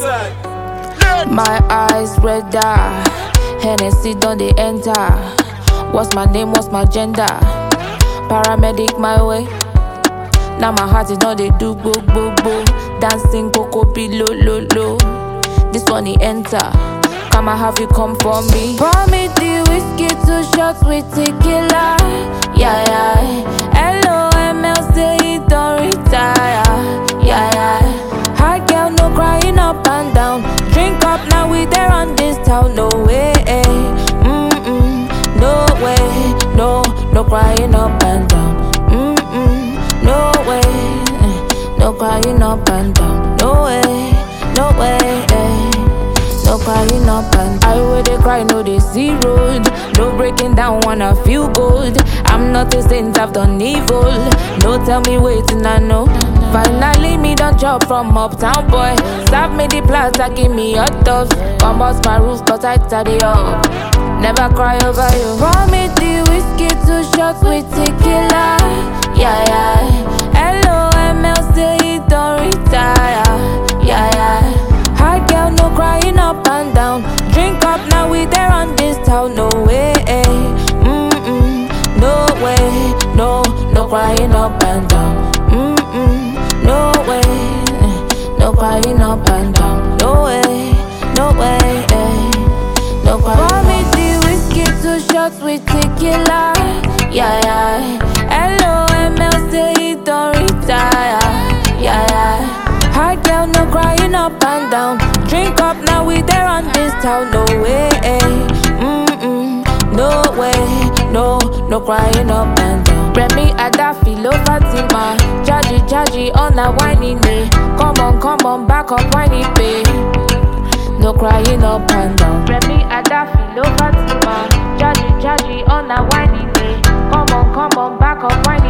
My eyes redder, Hennessy don't they enter. What's my name, what's my gender? Paramedic my way. Now my heart is not they do go go go. Dancing coco below low low. This one he enter. Come and have you come for me. Pour me the whiskey, 2 shots with tequila. Yeah yeah. LOML say he don't retire. Yeah yeah. Hot girl no crying up and down. Drink up now we there on this town. No way. No way. No crying up and down. No way. No crying up and down. No way. No way. No crying up and I where they cry, no they see road. No breaking down, wanna feel good. I'm not a saint, I've done evil. No tell me waiting, I know. Finally me don't drop from uptown boy. Serve me the plaza, give me hot dogs. Come bust my roof, cause I tidy up. Never cry over you. Pour me the whiskey, 2 shots with tequila. Yeah yeah. LOML say he don't retire. Yeah yeah. Hot girl no crying up and down. Drink up now we there on this town. No way. No way. No crying up and down. No way. No crying up and down. No way. No way. No crying. Pour me the whiskey, 2 shots with tequila. Yeah yeah. LOML say he don't retire. Yeah yeah. Hot girl no crying up and down. Drink up now we there on this town. No way. No way. No crying up and down. Remy Adafi, Lo Fatima. Jaji on a whiny day. Come on, back up whiny pay. No crying up and down. Remy Adafi, Lo Fatima. Jaji on a whiny day. Come on, back up whiny.